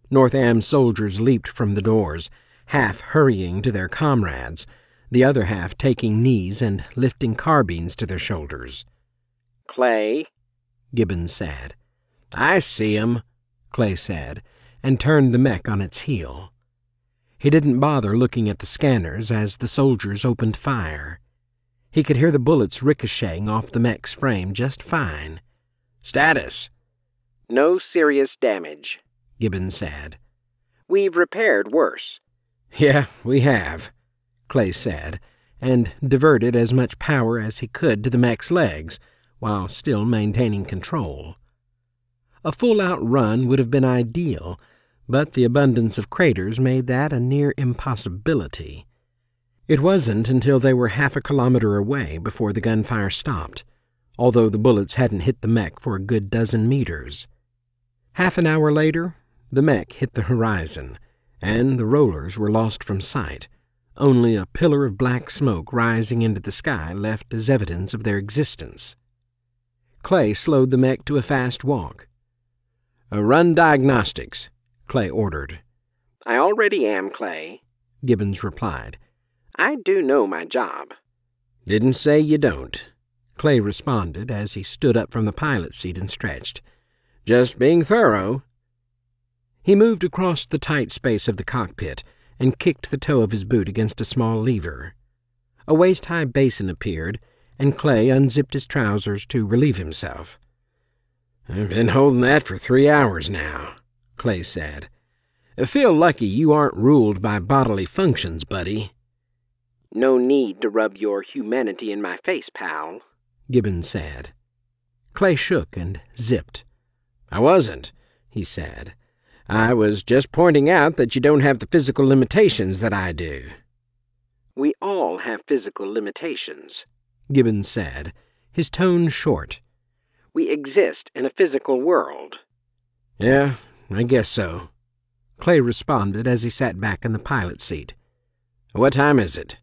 Northam's soldiers leaped from the doors, half hurrying to their comrades, the other half taking knees and lifting carbines to their shoulders. "Clay," Gibbons said. "I see 'em," Clay said, and turned the mech on its heel. He didn't bother looking at the scanners as the soldiers opened fire. He could hear the bullets ricocheting off the mech's frame just fine. "Status?" "No serious damage," Gibbons said. "We've repaired worse." "Yeah, we have," Clay said, and diverted as much power as he could to the mech's legs, while still maintaining control. A full-out run would have been ideal, but the abundance of craters made that a near impossibility. It wasn't until they were half a kilometer away before the gunfire stopped, although the bullets hadn't hit the mech for a good dozen meters. Half an hour later, the mech hit the horizon, and the rollers were lost from sight. Only a pillar of black smoke rising into the sky left as evidence of their existence. Clay slowed the mech to a fast walk. "Run diagnostics," Clay ordered. "I already am, Clay," Gibbons replied. "I do know my job." "Didn't say you don't," Clay responded as he stood up from the pilot seat and stretched. "Just being thorough." He moved across the tight space of the cockpit and kicked the toe of his boot against a small lever. A waist-high basin appeared, and Clay unzipped his trousers to relieve himself. "I've been holding that for 3 hours now," Clay said. "I feel lucky you aren't ruled by bodily functions, buddy." "No need to rub your humanity in my face, pal," Gibbons said. Clay shook and zipped. "I wasn't," he said. "I was just pointing out that you don't have the physical limitations that I do." "We all have physical limitations," Gibbons said, his tone short. "We exist in a physical world." "Yeah, I guess so," Clay responded as he sat back in the pilot seat. "What time is it?"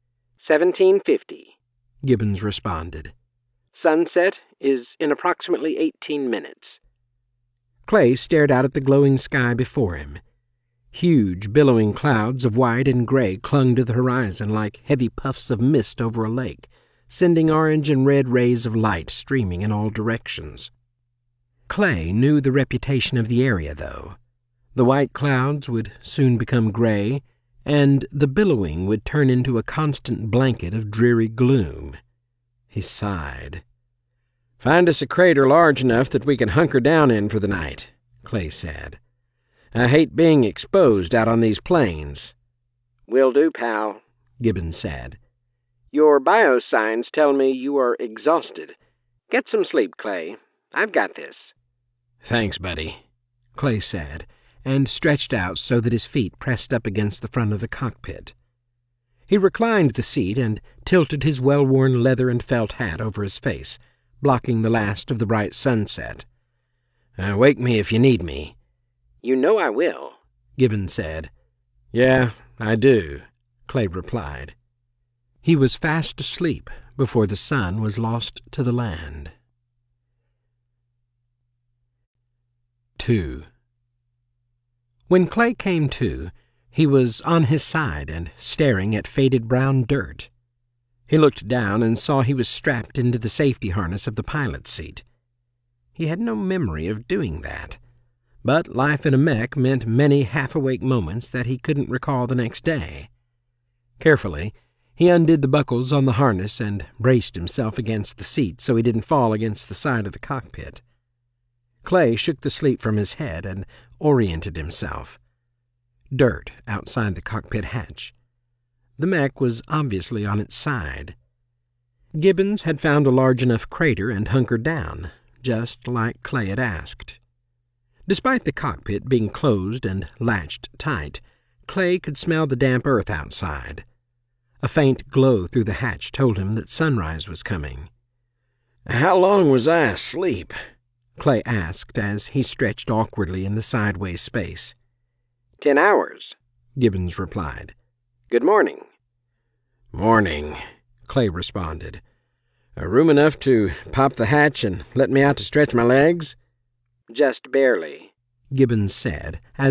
1750, Gibbons responded. "Sunset is in approximately 18 minutes. Clay stared out at the glowing sky before him. Huge, billowing clouds of white and gray clung to the horizon like heavy puffs of mist over a lake, sending orange and red rays of light streaming in all directions. Clay knew the reputation of the area, though. The white clouds would soon become gray, and the billowing would turn into a constant blanket of dreary gloom. He sighed. "Find us a crater large enough that we can hunker down in for the night," Clay said. "I hate being exposed out on these plains." "Will do, pal," Gibbons said. "Your biosigns tell me you are exhausted. Get some sleep, Clay. I've got this." "Thanks, buddy," Clay said, and stretched out so that his feet pressed up against the front of the cockpit. He reclined the seat and tilted his well-worn leather and felt hat over his face, blocking the last of the bright sunset. "Wake me if you need me." "You know I will," Gibbons said. "Yeah, I do," Clay replied. He was fast asleep before the sun was lost to the land. 2. When Clay came to, he was on his side and staring at faded brown dirt. He looked down and saw he was strapped into the safety harness of the pilot's seat. He had no memory of doing that, but life in a mech meant many half-awake moments that he couldn't recall the next day. Carefully, he undid the buckles on the harness and braced himself against the seat so he didn't fall against the side of the cockpit. Clay shook the sleep from his head and oriented himself. Dirt outside the cockpit hatch. The mech was obviously on its side. Gibbons had found a large enough crater and hunkered down, just like Clay had asked. Despite the cockpit being closed and latched tight, Clay could smell the damp earth outside. A faint glow through the hatch told him that sunrise was coming. "How long was I asleep?" Clay asked as he stretched awkwardly in the sideways space. 10 hours, Gibbons replied. "Good morning." "Morning," Clay responded. "Room enough to pop the hatch and let me out to stretch my legs?" "Just barely," Gibbons said, as